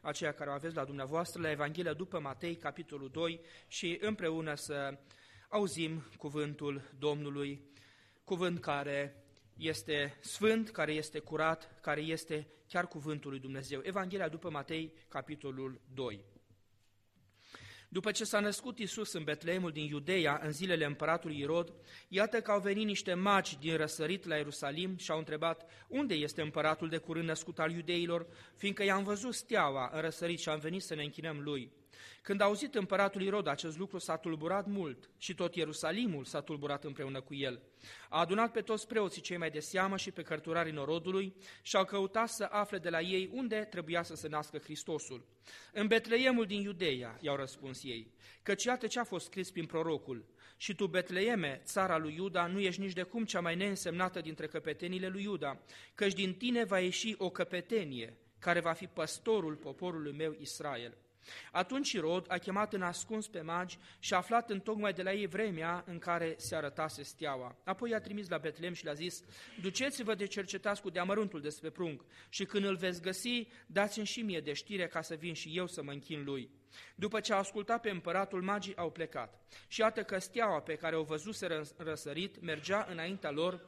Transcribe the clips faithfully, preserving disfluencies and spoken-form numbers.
aceea care o aveți la dumneavoastră, la Evanghelia după Matei, capitolul doi, și împreună să auzim cuvântul Domnului, cuvânt care este sfânt, care este curat, care este chiar cuvântul lui Dumnezeu. Evanghelia după Matei, capitolul doi. După ce s-a născut Iisus în Betleemul din Iudeea, în zilele împăratului Irod, iată că au venit niște magi din răsărit la Ierusalim și au întrebat: unde este împăratul de curând născut al iudeilor, fiindcă i-am văzut steaua în răsărit și am venit să ne închinăm lui. Când a auzit împăratul Irod acest lucru, s-a tulburat mult și tot Ierusalimul s-a tulburat împreună cu el. A adunat pe toți preoții cei mai de seamă și pe cărturarii norodului și au căutat să afle de la ei unde trebuia să se nască Hristosul. În Betleemul din Iudeea, i-au răspuns ei, căci iată ce a fost scris prin prorocul: și tu, Betleeme, țara lui Iuda, nu ești nici de cum cea mai neînsemnată dintre căpetenile lui Iuda, căci din tine va ieși o căpetenie care va fi păstorul poporului meu Israel. Atunci Irod a chemat în ascuns pe magi și a aflat întocmai de la ei vremea în care se arătase steaua. Apoi i-a trimis la Betleem și le-a zis: duceți-vă de cercetați cu deamăruntul despre prunc și când îl veți găsi, dați-mi și mie de știre ca să vin și eu să mă închin lui. După ce au ascultat pe împăratul, magii au plecat. Și iată că steaua pe care o văzuseră răsărit mergea înaintea lor,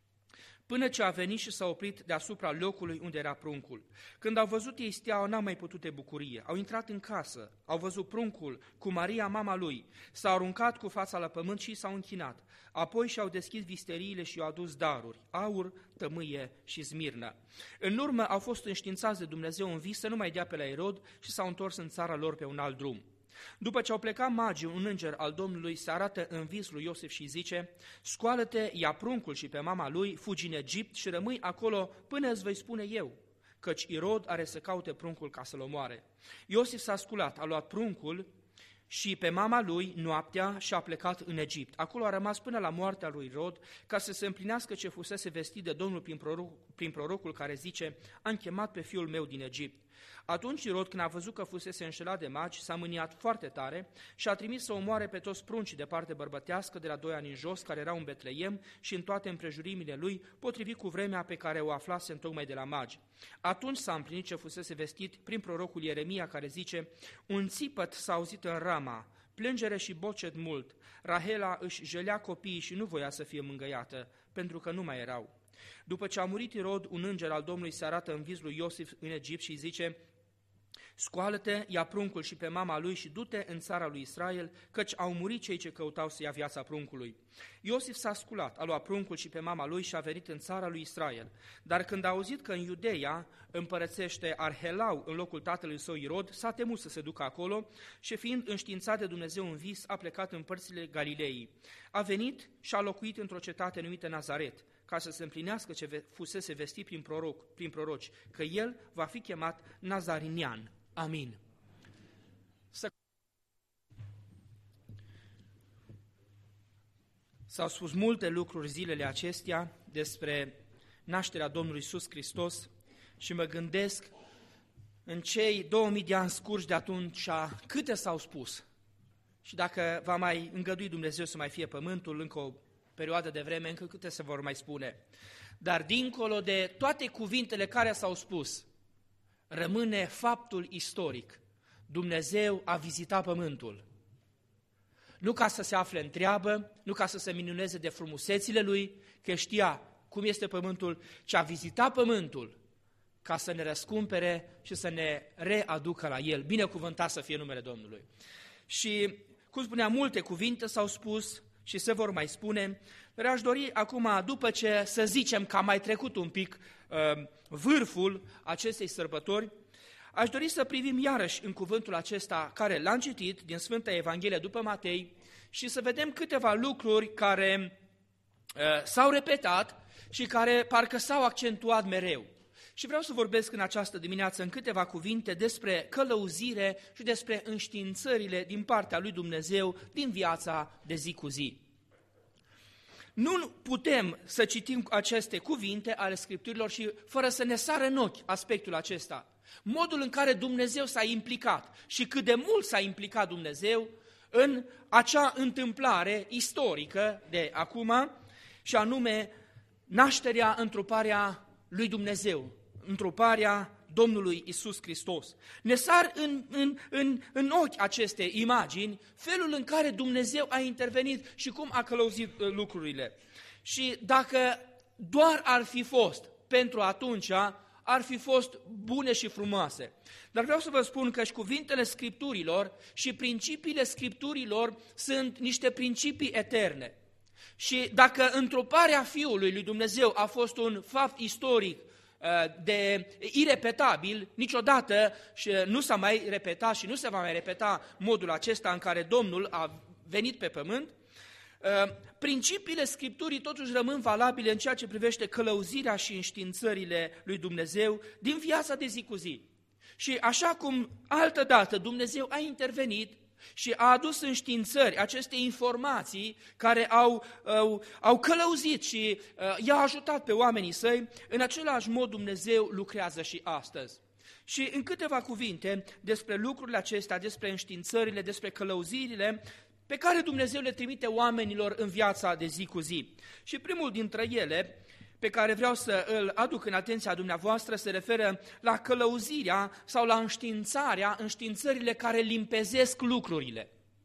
până ce a venit și s-a oprit deasupra locului unde era pruncul. Când au văzut ei steaua, n-au mai putut de bucurie. Au intrat în casă, au văzut pruncul cu Maria, mama lui, s-au aruncat cu fața la pământ și s-au închinat. Apoi și-au deschis visteriile și i-au adus daruri, aur, tămâie și smirnă. În urmă au fost înștiințați de Dumnezeu în vis să nu mai dea pe la Irod și s-au întors în țara lor pe un alt drum. După ce au plecat magii, un înger al Domnului se arată în vis lui Iosif și zice: scoală-te, ia pruncul și pe mama lui, fugi în Egipt și rămâi acolo până îți voi spune eu, căci Irod are să caute pruncul ca să-l omoare. Iosif s-a sculat, a luat pruncul și pe mama lui noaptea și a plecat în Egipt. Acolo a rămas până la moartea lui Irod, ca să se împlinească ce fusese vestit de Domnul prin, proroc, prin prorocul care zice: am chemat pe fiul meu din Egipt. Atunci Irod, când a văzut că fusese înșelat de magi, s-a mâniat foarte tare și a trimis să omoare pe toți pruncii de parte bărbătească de la doi ani în jos, care erau în Betleem și în toate împrejurimile lui, potrivit cu vremea pe care o aflase întocmai de la magi. Atunci s-a împlinit ce fusese vestit prin prorocul Ieremia, care zice: un țipăt s-a auzit în Rama, plângere și bocet mult. Rahela își jelea copiii și nu voia să fie mângâiată, pentru că nu mai erau. După ce a murit Irod, un înger al Domnului se arată în vis lui Iosif în Egipt și zice: scoală-te, ia pruncul și pe mama lui și du-te în țara lui Israel, căci au murit cei ce căutau să ia viața pruncului. Iosif s-a sculat, a luat pruncul și pe mama lui și a venit în țara lui Israel. Dar când a auzit că în Iudeea împărățește Arhelau în locul tatălui său Irod, s-a temut să se ducă acolo și fiind înștiințat de Dumnezeu în vis, a plecat în părțile Galilei. A venit și a locuit într-o cetate numită Nazaret, ca să se împlinească ce fusese vestit prin, proroc, prin proroci, că el va fi chemat Nazarinian. Amin. Să... S-au spus multe lucruri zilele acestea despre nașterea Domnului Iisus Hristos și mă gândesc în cei două mii de ani scurși de atunci câte s-au spus. Și dacă va mai îngădui Dumnezeu să mai fie pământul încă o perioadă de vreme, încă câte se vor mai spune. Dar dincolo de toate cuvintele care s-au spus, rămâne faptul istoric. Dumnezeu a vizitat pământul. Nu ca să se afle în treabă, nu ca să se minuneze de frumusețile lui, că știa cum este pământul, ci a vizitat pământul ca să ne răscumpere și să ne readucă la el. Binecuvântat să fie numele Domnului. Și, cum spuneam, multe cuvinte s-au spus și se vor mai spune, dar aș dori acum, după ce să zicem că am mai trecut un pic uh, vârful acestei sărbători, aș dori să privim iarăși în cuvântul acesta care l-am citit din Sfânta Evanghelie după Matei și să vedem câteva lucruri care uh, s-au repetat și care parcă s-au accentuat mereu. Și vreau să vorbesc în această dimineață în câteva cuvinte despre călăuzire și despre înștiințările din partea lui Dumnezeu din viața de zi cu zi. Nu putem să citim aceste cuvinte ale Scripturilor și fără să ne sară în ochi aspectul acesta. Modul în care Dumnezeu s-a implicat și cât de mult s-a implicat Dumnezeu în acea întâmplare istorică de acum și anume nașterea, întruparea lui Dumnezeu, întruparea Domnului Iisus Hristos. Ne sar în, în, în, în ochi aceste imagini, felul în care Dumnezeu a intervenit și cum a călăuzit lucrurile. Și dacă doar ar fi fost pentru atunci, ar fi fost bune și frumoase. Dar vreau să vă spun că și cuvintele Scripturilor și principiile Scripturilor sunt niște principii eterne. Și dacă întruparea Fiului lui Dumnezeu a fost un fapt istoric de irepetabil, niciodată și nu s-a mai repetat și nu se va mai repeta modul acesta în care Domnul a venit pe pământ, principiile Scripturii totuși rămân valabile în ceea ce privește călăuzirea și înștiințările lui Dumnezeu din viața de zi cu zi. Și așa cum altădată Dumnezeu a intervenit și a adus înștiințări aceste informații care au, au, au călăuzit și uh, i-a ajutat pe oamenii săi, în același mod Dumnezeu lucrează și astăzi. Și în câteva cuvinte despre lucrurile acestea, despre înștiințările, despre călăuzirile pe care Dumnezeu le trimite oamenilor în viața de zi cu zi. Și primul dintre ele, pe care vreau să îl aduc în atenția dumneavoastră, se referă la călăuzirea sau la înștiințarea, înștiințările care limpezesc lucrurile.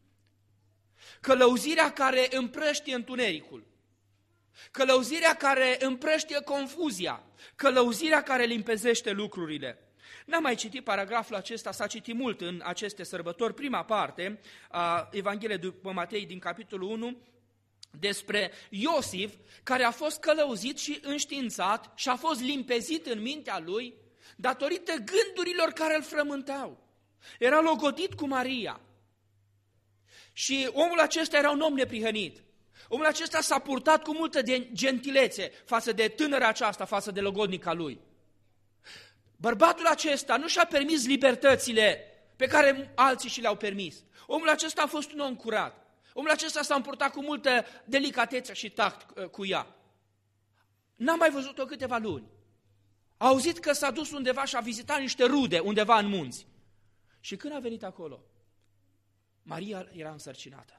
Călăuzirea care împrăștie întunericul, călăuzirea care împrăștie confuzia, călăuzirea care limpezește lucrurile. N-am mai citit paragraful acesta, s-a citit mult în aceste sărbători, prima parte a Evangheliei după Matei din capitolul unu, despre Iosif, care a fost călăuzit și înștiințat și a fost limpezit în mintea lui datorită gândurilor care îl frământau. Era logodit cu Maria și omul acesta era un om neprihănit. Omul acesta s-a purtat cu multă gentilețe față de tânăra aceasta, față de logodnica lui. Bărbatul acesta nu și-a permis libertățile pe care alții și le-au permis. Omul acesta a fost un om curat. Omul acesta s-a împurtat cu multă delicatețe și tact cu ea. N-am mai văzut-o câteva luni. A auzit că s-a dus undeva și a vizitat niște rude undeva în munți. Și când a venit acolo, Maria era însărcinată.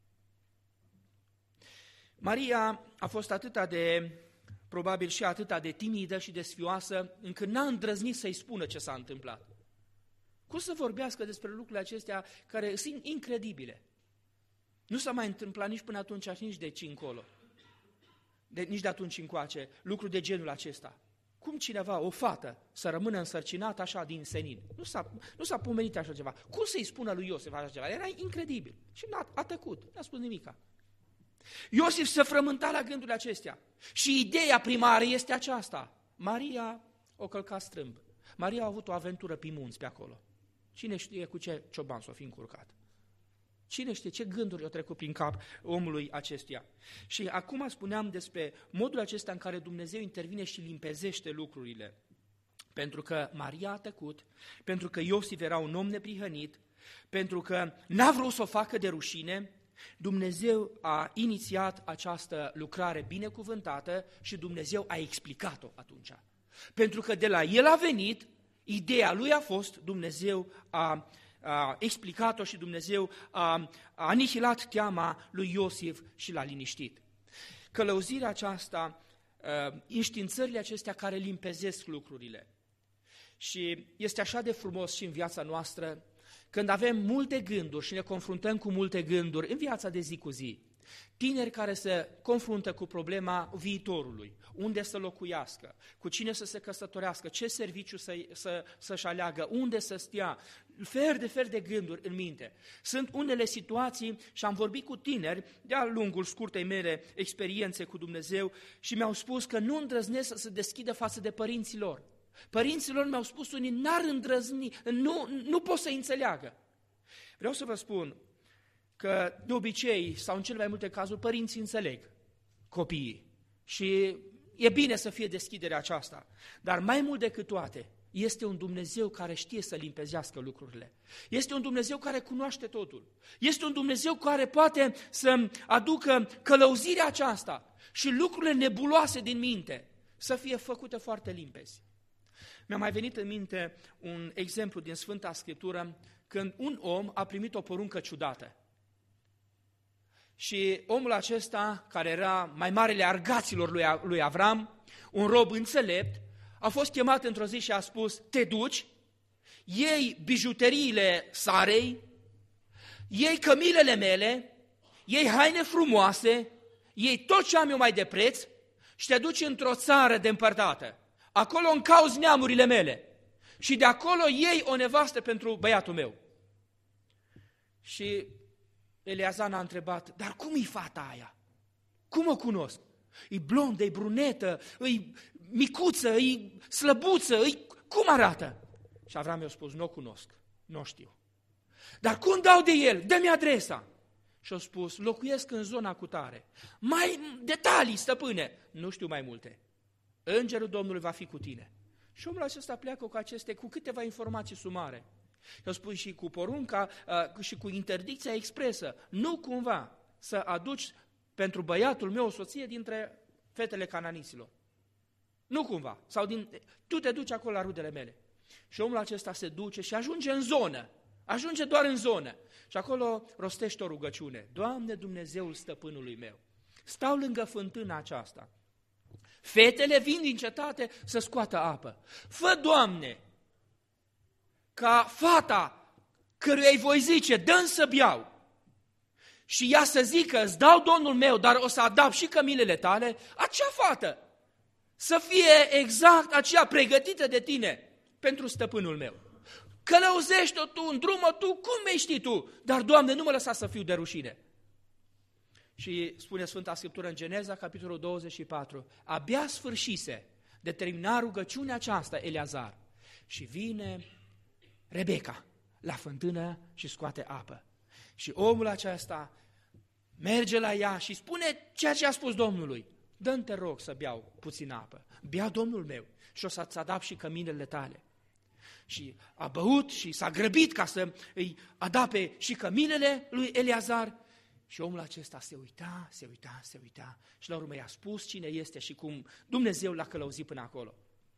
Maria a fost atâta de, probabil și atâta de timidă și de sfioasă, încât n-a îndrăznit să-i spună ce s-a întâmplat. Cum să vorbească despre lucrurile acestea care sunt incredibile? Nu s-a mai întâmplat nici până atunci, nici de aici încolo, de, nici de atunci încoace, lucruri de genul acesta. Cum cineva, o fată, să rămână însărcinată așa din senin? Nu s-a, nu s-a pomenit așa ceva. Cum să-i spună lui Iosif așa ceva? Era incredibil. Și a, a tăcut, n-a spus nimica. Iosif se frământa la gândurile acestea. Și ideea primară este aceasta. Maria o călca strâmb. Maria a avut o aventură pe munți pe acolo. Cine știe cu ce cioban s-o fi încurcat? Cine știe ce gânduri au trecut prin cap omului acestuia? Și acum spuneam despre modul acesta în care Dumnezeu intervine și limpezește lucrurile. Pentru că Maria a tăcut, pentru că Iosif era un om neprihănit, pentru că n-a vrut să o facă de rușine, Dumnezeu a inițiat această lucrare binecuvântată și Dumnezeu a explicat-o atunci. Pentru că de la el a venit, ideea lui a fost, Dumnezeu a a explicat-o și Dumnezeu a, a anihilat teama lui Iosif și l-a liniștit. Călăuzirea aceasta, înștiințările acestea care limpezesc lucrurile. Și este așa de frumos și în viața noastră, când avem multe gânduri și ne confruntăm cu multe gânduri în viața de zi cu zi. Tineri care se confruntă cu problema viitorului, unde să locuiască, cu cine să se căsătorească, ce serviciu să, să, să-și aleagă, unde să stea, fer de fer de gânduri în minte. Sunt unele situații și am vorbit cu tineri de-a lungul scurtei mele experiențe cu Dumnezeu și mi-au spus că nu îndrăznesc să se deschidă față de părinții lor. Părinții lor mi-au spus unii, n-ar îndrăzni, nu, nu pot să-i înțeleagă. Vreau să vă spun că de obicei, sau în cele mai multe cazuri, părinții înțeleg copiii și e bine să fie deschiderea aceasta, dar mai mult decât toate, este un Dumnezeu care știe să limpezească lucrurile. Este un Dumnezeu care cunoaște totul. Este un Dumnezeu care poate să aducă călăuzirea aceasta și lucrurile nebuloase din minte să fie făcute foarte limpezi. Mi-a mai venit în minte un exemplu din Sfânta Scriptură când un om a primit o poruncă ciudată. Și omul acesta, care era mai marele argaților lui Avram, un rob înțelept, a fost chemat într-o zi și a spus, te duci, iei bijuteriile Sarei, iei cămilele mele, iei haine frumoase, iei tot ce am eu mai de preț și te duci într-o țară depărtată. Acolo încauzi neamurile mele și de acolo iei o nevastă pentru băiatul meu. Și Eleazar a întrebat, dar cum e fata aia? Cum o cunosc? E blondă, e brunetă, e micuță, e slăbuță, e... cum arată? Și Avram i-a spus, nu o cunosc, nu o știu. Dar cum dau de el? Dă-mi adresa. Și a spus, locuiesc în zona cutare. Mai detalii, stăpâne. Nu știu mai multe. Îngerul Domnului va fi cu tine. Și omul acesta pleacă cu aceste, cu câteva informații sumare. Și a spus și cu porunca uh, și cu interdicția expresă. Nu cumva să aduci pentru băiatul meu o soție dintre fetele cananiților. Nu cumva. Sau din, tu te duci acolo la rudele mele. Și omul acesta se duce și ajunge în zonă. Ajunge doar în zonă. Și acolo rostește o rugăciune. Doamne, Dumnezeul stăpânului meu, stau lângă fântâna aceasta. Fetele vin din cetate să scoată apă. Fă, Doamne, ca fata căruia îi voi zice, dă-mi să beau. Și ea să zică, îți dau Domnul meu, dar o să adapt și cămilele tale, acea fată să fie exact aceea pregătită de tine pentru stăpânul meu. Călăuzește-o tu, îndrumă tu, cum mai știi tu? Dar, Doamne, nu mă lăsa să fiu de rușine. Și spune Sfânta Scriptură în Geneza, capitolul douăzeci și patru, abia sfârșise de termina rugăciunea aceasta Eleazar și vine Rebecca la fântână și scoate apă. Și omul acesta merge la ea și spune ceea ce a spus Domnului. Dă-mi, te rog, să beau puțin apă. Bea, Domnul meu, și o să-ți adapt și căminele tale. Și a băut și s-a grăbit ca să îi adape și căminele lui Eleazar. Și omul acesta se uita, se uita, se uita și la urmă i-a spus cine este și cum Dumnezeu l-a călăuzit până acolo.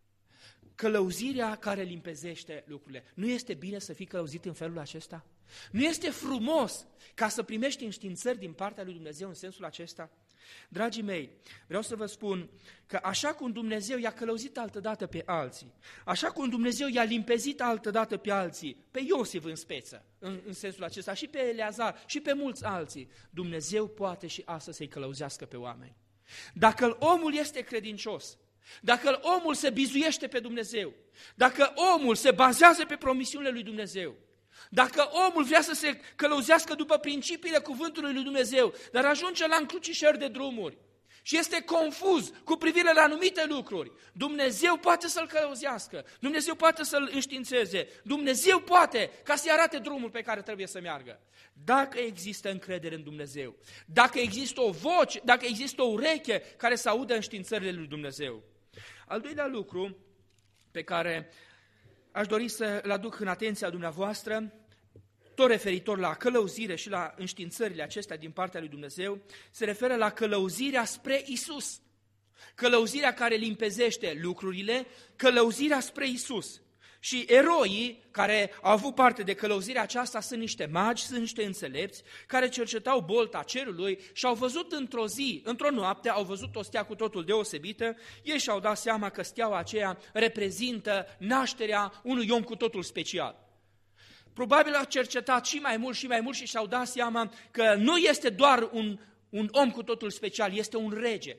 Călăuzirea care limpezește lucrurile. Nu este bine să fii călăuzit în felul acesta? Nu este frumos ca să primești înștiințări din partea lui Dumnezeu în sensul acesta? Dragii mei, vreau să vă spun că așa cum Dumnezeu i-a călăuzit altădată pe alții, așa cum Dumnezeu i-a limpezit altădată pe alții, pe Iosif în speță, în, în sensul acesta, și pe Eleazar, și pe mulți alții, Dumnezeu poate și astăzi să-i călăuzească pe oameni. Dacă omul este credincios, dacă omul se bizuiește pe Dumnezeu, dacă omul se bazează pe promisiunile lui Dumnezeu, dacă omul vrea să se călăuzească după principiile cuvântului lui Dumnezeu, dar ajunge la încrucișări de drumuri și este confuz cu privire la anumite lucruri, Dumnezeu poate să-l călăuzească, Dumnezeu poate să-l înștiințeze, Dumnezeu poate ca să-i arate drumul pe care trebuie să meargă. Dacă există încredere în Dumnezeu, dacă există o voce, dacă există o ureche care să audă înștiințările lui Dumnezeu. Al doilea lucru pe care aș dori să-l aduc în atenția dumneavoastră, tot referitor la călăuzire și la înștiințările acestea din partea lui Dumnezeu, se referă la călăuzirea spre Isus. Călăuzirea care limpezește lucrurile, călăuzirea spre Isus. Și eroii care au avut parte de călăuzirea aceasta sunt niște magi, sunt niște înțelepți, care cercetau bolta cerului și au văzut într-o zi, într-o noapte, au văzut o stea cu totul deosebită, ei și-au dat seama că steaua aceea reprezintă nașterea unui om cu totul special. Probabil au cercetat și mai mult și mai mult și și-au dat seama că nu este doar un, un om cu totul special, este un rege.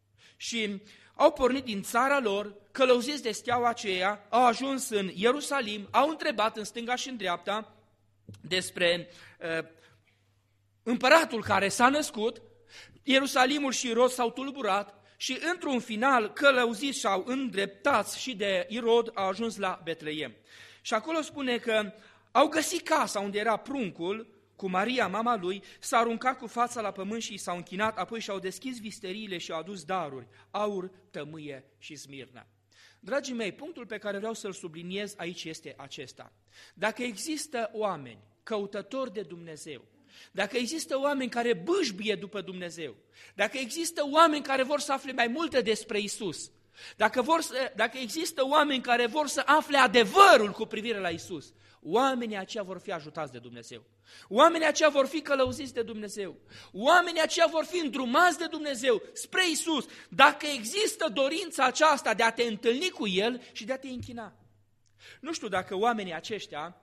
Și au pornit din țara lor, călăuziți de steaua aceea, au ajuns în Ierusalim, au întrebat în stânga și în dreapta despre uh, împăratul care s-a născut, Ierusalimul și Irod s-au tulburat și într-un final călăuziți și au îndreptați și de Irod au ajuns la Betleem. Și acolo spune că au găsit casa unde era pruncul, cu Maria, mama lui, s-a aruncat cu fața la pământ și s-au închinat, apoi și-au deschis visteriile și au adus daruri, aur, tămâie și smirnă. Dragii mei, punctul pe care vreau să-l subliniez aici este acesta. Dacă există oameni căutători de Dumnezeu, dacă există oameni care bâșbie după Dumnezeu, dacă există oameni care vor să afle mai multe despre Isus, dacă, vor să, dacă există oameni care vor să afle adevărul cu privire la Isus, oamenii aceia vor fi ajutați de Dumnezeu. Oamenii aceia vor fi călăuziți de Dumnezeu. Oamenii aceia vor fi îndrumați de Dumnezeu spre Iisus. Dacă există dorința aceasta de a te întâlni cu El și de a te închina. Nu știu dacă oamenii aceștia,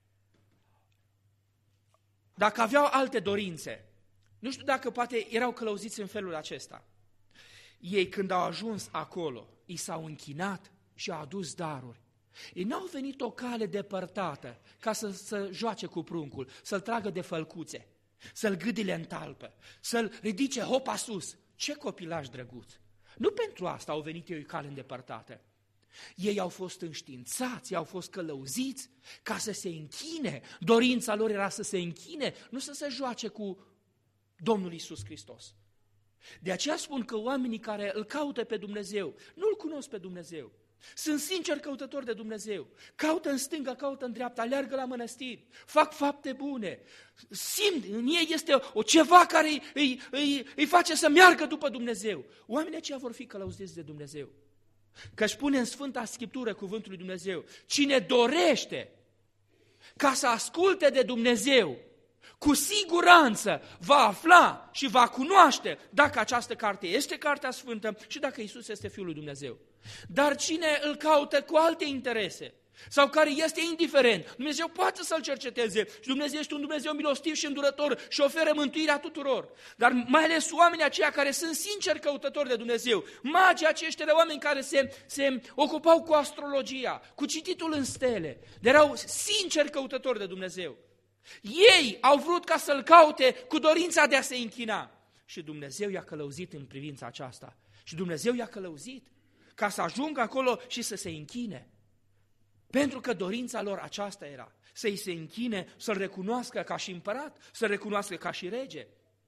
dacă aveau alte dorințe, nu știu dacă poate erau călăuziți în felul acesta. Ei când au ajuns acolo, i s-au închinat și au adus daruri. Ei n-au venit o cale depărtată ca să, să joace cu pruncul, să-l tragă de fălcuțe, să-l gâdile în talpă, să-l ridice hopa sus. Ce copilaj drăguț! Nu pentru asta au venit ei o cale îndepărtată. Ei au fost înștiințați, au fost călăuziți ca să se închine. Dorința lor era să se închine, nu să se joace cu Domnul Iisus Hristos. De aceea spun că oamenii care îl caută pe Dumnezeu, nu-L cunosc pe Dumnezeu. Sunt sinceri căutători de Dumnezeu. Caută în stânga, caută în dreapta, aleargă la mănăstiri, fac fapte bune. Simt, în ei este o ceva care îi, îi, îi, îi face să meargă după Dumnezeu. Oamenii aceia vor fi călăuziți de Dumnezeu. Că-și pune în Sfânta Scriptură cuvântul lui Dumnezeu. Cine dorește ca să asculte de Dumnezeu, cu siguranță va afla și va cunoaște dacă această carte este Cartea Sfântă și dacă Iisus este Fiul lui Dumnezeu. Dar cine îl caută cu alte interese sau care este indiferent, Dumnezeu poate să-l cerceteze și Dumnezeu este un Dumnezeu milostiv și îndurător și oferă mântuirea tuturor. Dar mai ales oamenii aceia care sunt sinceri căutători de Dumnezeu, magii aceștia, oameni care se, se ocupau cu astrologia, cu cititul în stele, erau sinceri căutători de Dumnezeu. Ei au vrut ca să-L caute cu dorința de a se închina. Și Dumnezeu i-a călăuzit în privința aceasta. Și Dumnezeu i-a călăuzit ca să ajungă acolo și să se închine. Pentru că dorința lor aceasta era, să-i se închine, să-L recunoască ca și împărat, să-L recunoască ca și rege.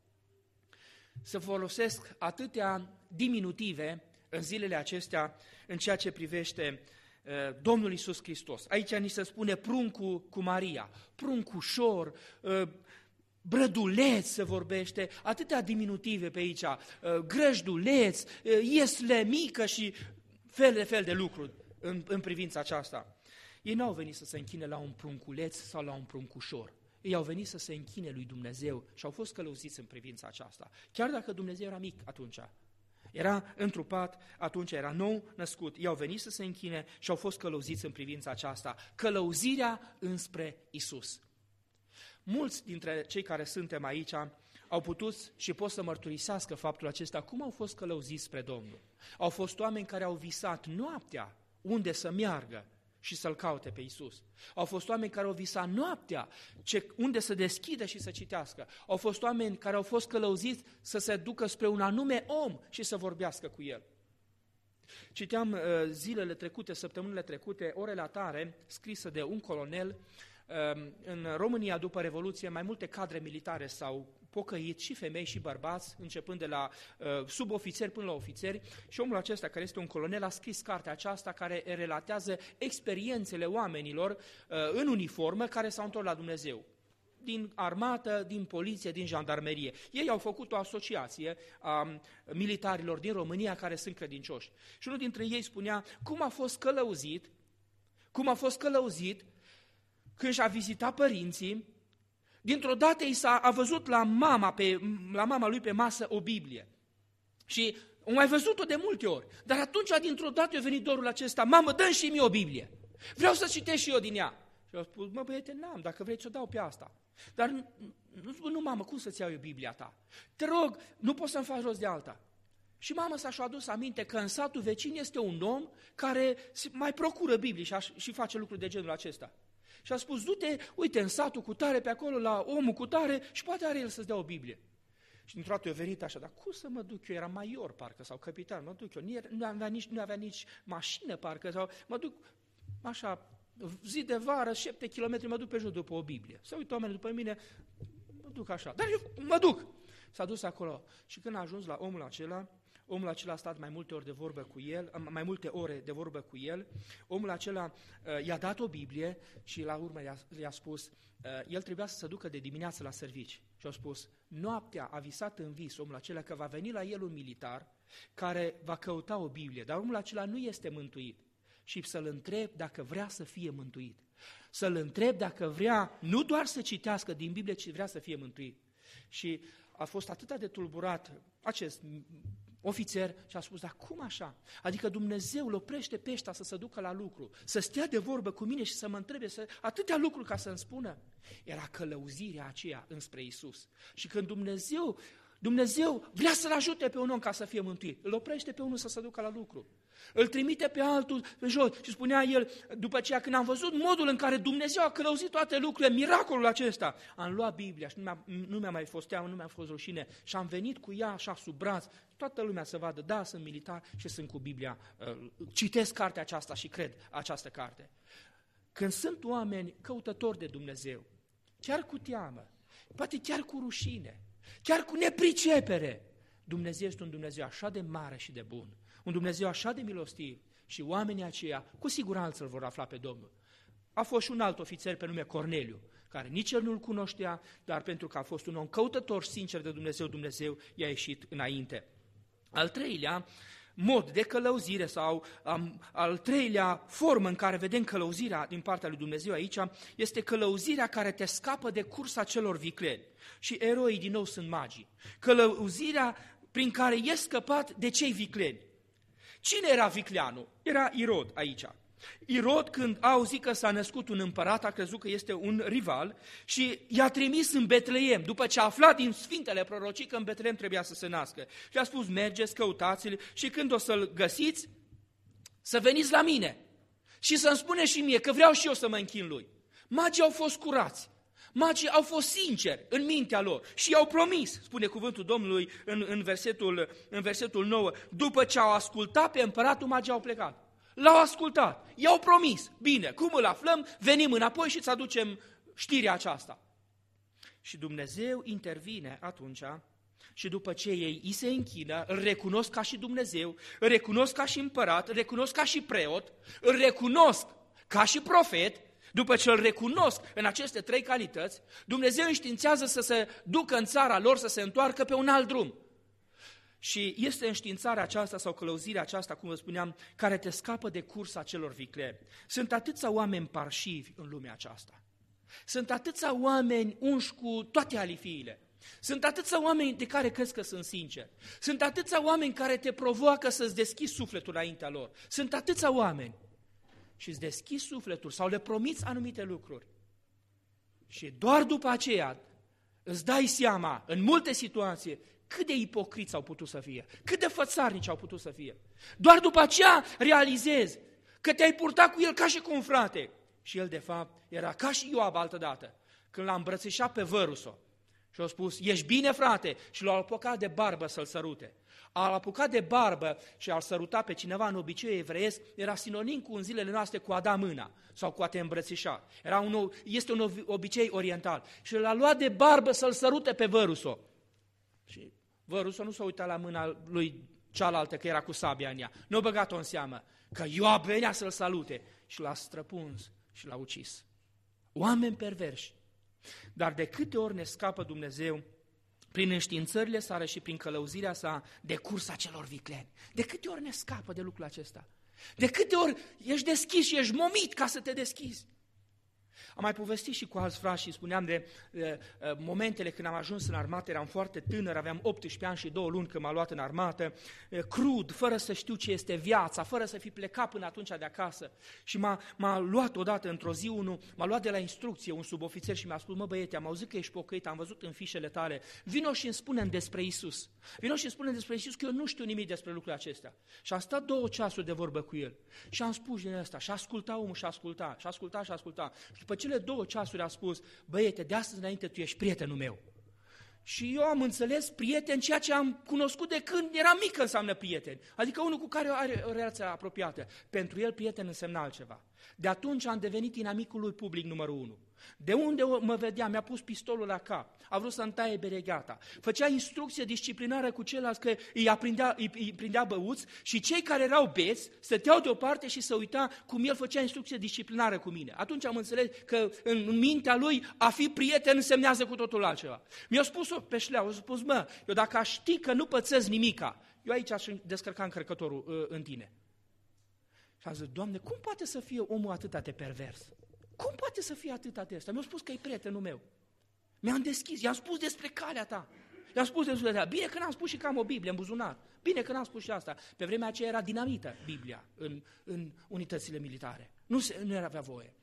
Să folosesc atâtea diminutive în zilele acestea în ceea ce privește Domnul Iisus Hristos. Aici ni se spune pruncul cu Maria, pruncușor, brăduleț se vorbește, atâtea diminutive pe aici, grăjduleț, iesle mică și fel de fel de lucruri în, în privința aceasta. Ei n-au venit să se închine la un prunculeț sau la un pruncușor. Ei au venit să se închine lui Dumnezeu și au fost călăuziți în privința aceasta. Chiar dacă Dumnezeu era mic atunci. Era întrupat, atunci era nou născut. Ei au venit să se închine și au fost călăuziți în privința aceasta. Călăuzirea înspre Isus. Mulți dintre cei care suntem aici au putut și pot să mărturisească faptul acesta, cum au fost călăuziți spre Domnul. Au fost oameni care au visat noaptea unde să meargă și să-L caute pe Iisus. Au fost oameni care au visat noaptea ce, unde să deschidă și să citească. Au fost oameni care au fost călăuziți să se ducă spre un anume om și să vorbească cu el. Citeam uh, zilele trecute, săptămânile trecute, o relatare scrisă de un colonel. Uh, în România, după Revoluție, mai multe cadre militare s-au pocăit, și femei și bărbați, începând de la uh, subofițeri până la ofițeri, și omul acesta, care este un colonel, a scris cartea aceasta care relatează experiențele oamenilor uh, în uniformă care s-au întors la Dumnezeu. Din armată, din poliție, din jandarmerie. Ei au făcut o asociație a militarilor din România care sunt credincioși. Și unul dintre ei spunea cum a fost călăuzit, cum a fost călăuzit când și-a vizitat părinții. Dintr-o dată i s-a a văzut la mama, pe, la mama lui pe masă o Biblie. Și am mai văzut-o de multe ori. Dar atunci, dintr-o dată, a venit dorul acesta: mamă, dă-mi și mie o Biblie. Vreau să citesc și eu din ea. Și au spus: mă, băiete, n-am, dacă vrei ți-o dau pe asta. Dar nu, nu, nu mamă, cum să-ți iau eu Biblia ta? Te rog, nu poți să-mi faci rost de alta. Și mama s-a și-a adus aminte că în satul vecin este un om care mai procură Biblie și, și face lucruri de genul acesta. Și a spus: du-te, uite, în satul cu tare, pe acolo, la omul cu tare, și poate are el să-ți dea o Biblie. Și dintr-o dată a venit așa: dar cum să mă duc eu? Era major, parcă, sau capitan, mă duc eu. Nu avea nici, nu avea nici mașină, parcă, sau mă duc așa, zi de vară, șapte kilometri, mă duc pe jos după o Biblie. Să uită oamenii după mine, mă duc așa. Dar eu mă duc! S-a dus acolo. Și când a ajuns la omul acela, omul acela a stat mai multe ori de vorbă cu el, mai multe ore de vorbă cu el. Omul acela uh, i-a dat o Biblie și la urmă i-a, i-a spus, uh, el trebuia să se ducă de dimineață la servici. Și a spus: noaptea a visat în vis omul acela că va veni la el un militar care va căuta o Biblie, dar omul acela nu este mântuit. și să-l întreb dacă vrea să fie mântuit. Să-l întreb dacă vrea nu doar să citească din Biblie, ci vrea să fie mântuit. Și a fost atât de tulburat acest ofițer și a spus, dar cum așa? Adică Dumnezeu îl oprește pe ăștia să se ducă la lucru, să stea de vorbă cu mine și să mă întrebe să, atâtea lucruri ca să-mi spună. Era călăuzirea aceea înspre Iisus. Și când Dumnezeu, Dumnezeu vrea să-l ajute pe un om ca să fie mântuit, îl oprește pe unul să se ducă la lucru. Îl trimite pe altul pe jos și spunea el, după aceea când am văzut modul în care Dumnezeu a călăuzit toate lucrurile, miracolul acesta, am luat Biblia și nu mi-a, nu mi-a mai fost teamă, nu mi-a fost rușine și am venit cu ea așa sub braț, toată lumea să vadă, da, sunt militar și sunt cu Biblia, citesc cartea aceasta și cred această carte. Când sunt oameni căutători de Dumnezeu, chiar cu teamă, poate chiar cu rușine, chiar cu nepricepere, Dumnezeu este un Dumnezeu așa de mare și de bun, un Dumnezeu așa de milostiv și oamenii aceia cu siguranță îl vor afla pe Domnul. A fost și un alt ofițer pe nume Corneliu, care nici el nu-l cunoștea, dar pentru că a fost un om căutător sincer de Dumnezeu, Dumnezeu i-a ieșit înainte. Al treilea mod de călăuzire sau um, al treilea formă în care vedem călăuzirea din partea lui Dumnezeu aici este călăuzirea care te scapă de cursa celor vicleni. Și eroii din nou sunt magii. Călăuzirea prin care e scăpat de cei vicleni. Cine era vicleanul? Era Irod aici. Irod, când a auzit că s-a născut un împărat, a crezut că este un rival și i-a trimis în Betleem, după ce a aflat din Sfintele Prorocii că în Betleem trebuia să se nască. Și a spus, mergeți, căutați-l și când o să-l găsiți, să veniți la mine și să-mi spuneți și mie că vreau și eu să mă închin lui. Magii au fost curați. Magii au fost sinceri în mintea lor și i-au promis, spune cuvântul Domnului în, în, versetul, în versetul nouă, după ce au ascultat pe împăratul, magii au plecat. L-au ascultat, i-au promis, bine, cum îl aflăm, venim înapoi și îți aducem știrea aceasta. Și Dumnezeu intervine atunci și după ce ei îi se închină, îl recunosc ca și Dumnezeu, îl recunosc ca și împărat, îl recunosc ca și preot, îl recunosc ca și profet. După ce îl recunosc în aceste trei calități, Dumnezeu înștiințează să se ducă în țara lor, să se întoarcă pe un alt drum. Și este înștiințarea aceasta sau călăuzirea aceasta, cum vă spuneam, care te scapă de cursa celor vicleni. Sunt atâția oameni parșivi în lumea aceasta. Sunt atâția oameni unși cu toate alifiile. Sunt atâția oameni de care crezi că sunt sinceri. Sunt atâția oameni care te provoacă să-ți deschizi sufletul înaintea lor. Sunt atâția oameni. Și îți deschizi sufletul sau le promiți anumite lucruri. Și doar după aceea îți dai seama, în multe situații, cât de ipocriți au putut să fie, cât de fățarnici au putut să fie. Doar după aceea realizezi că te-ai purtat cu el ca și cu un frate. Și el, de fapt, era ca și Ioab altădată, când l-a îmbrățișat pe vărusul și a spus, ești bine, frate? Și l-a apucat de barbă să-l sărute. A apucat de barbă și a-l săruta pe cineva în obiceiul evreiesc era sinonim cu în zilele noastre cu a da mâna sau cu a te îmbrățișa. Era un, este un obicei oriental. Și l-a luat de barbă să-l sărute pe vărusul. Și vărusul nu s-a uitat la mâna lui cealaltă, că era cu sabia în ea. Nu a băgat-o în seamă, că Ioab venea să-l salute și l-a străpuns și l-a ucis. Oameni perverși. Dar de câte ori ne scapă Dumnezeu prin înștiințările sale și prin călăuzirea sa de cursa celor vicleni. De câte ori ne scapă de lucrul acesta? De câte ori ești deschis și ești momit ca să te deschizi? Am mai povestit și cu alți frați și spuneam de uh, uh, momentele când am ajuns în armată, eram foarte tânăr, aveam optsprezece ani și două luni când m-a luat în armată, uh, crud, fără să știu ce este viața, fără să fi plecat până atunci de acasă. Și m-a, m-a luat odată într-o zi unul, m-a luat de la instrucție un subofițer și mi-a spus, mă băiete, am auzit că ești pocăit, am văzut în fișele tale, vino și îmi spune despre Iisus. Vino și îmi spune despre Iisus că eu nu știu nimic despre lucrurile acestea. Și am stat două ceasuri de vorbă cu el și am spus din asta și asculta omul și asculta, și asculta și asculta. Și după cele două ceasuri a spus, băiete, de astăzi înainte tu ești prietenul meu. Și eu am înțeles prieten ceea ce am cunoscut de când eram mic înseamnă prieten. Adică unul cu care are o relație apropiată. Pentru el prieten însemna altceva. De atunci am devenit inamicul lui public numărul unu. De unde mă vedea, mi-a pus pistolul la cap, a vrut să-mi taie beregata, făcea instrucție disciplinară cu ceilalți că îi, aprindea, îi, îi prindea băuți și cei care erau beți stăteau deoparte și se uita cum el făcea instrucție disciplinară cu mine. Atunci am înțeles că în mintea lui a fi prieten însemnează cu totul altceva. Mi-a spus-o pe șleau, a spus, mă, eu dacă aș ști că nu pățesc nimica, eu aici aș descărca încărcătorul uh, în tine. Și am zis, Doamne, cum poate să fie omul atât de pervers? Cum poate să fie atât de ăsta? Mi-a spus că e prietenul meu. Mi-am deschis, i-am spus despre calea ta. I-am spus despre calea ta. Bine că n-am spus și că am o Biblie în buzunar. Bine că n-am spus și asta. Pe vremea aceea era dinamită Biblia în, în unitățile militare. Nu, se, nu era avea voie.